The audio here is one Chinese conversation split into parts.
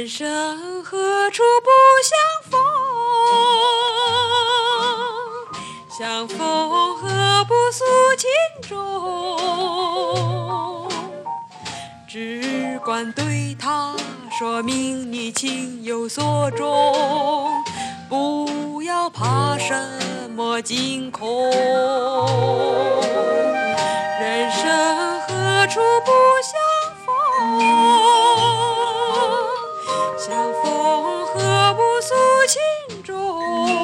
生何处不相逢？相逢何不诉情衷？只管对他说明你情有所钟，不要怕什么惊恐。人生何处不相逢？相逢何不诉情衷？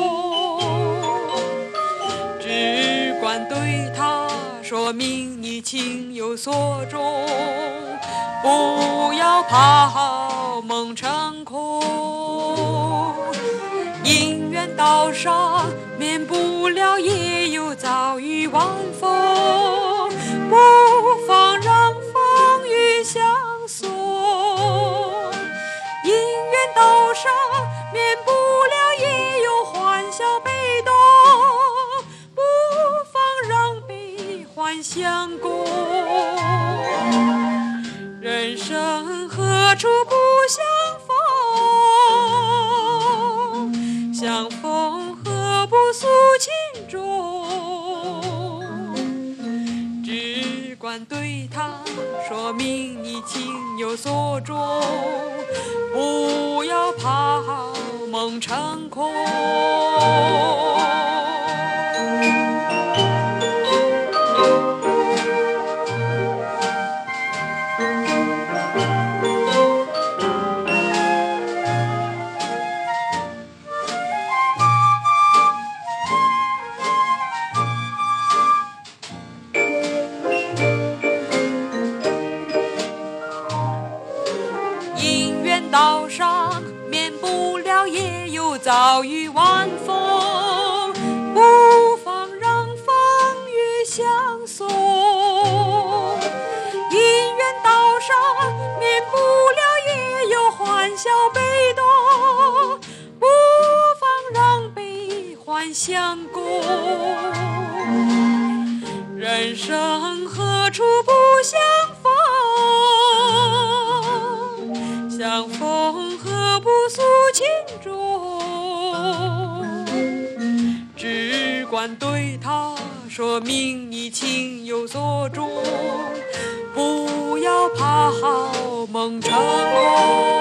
只管对他说明你情有所钟，不要怕好梦成空。姻缘道上免不了也有遭遇晚风，不妨让风雨相送。姻缘道上免不了也有欢笑悲动，不妨让悲欢相共。人生何处不相逢？相逢何不诉情衷？只管对他说明你情有所钟，不要怕梦成空。姻缘道上免不了也有遭遇晚风，不妨让风雨相送。姻缘道上免不了也有欢笑悲动，不妨让悲欢相共。人生何处不相逢？相逢何不诉情衷？只管对他说明你情有所钟，不要怕好梦成空。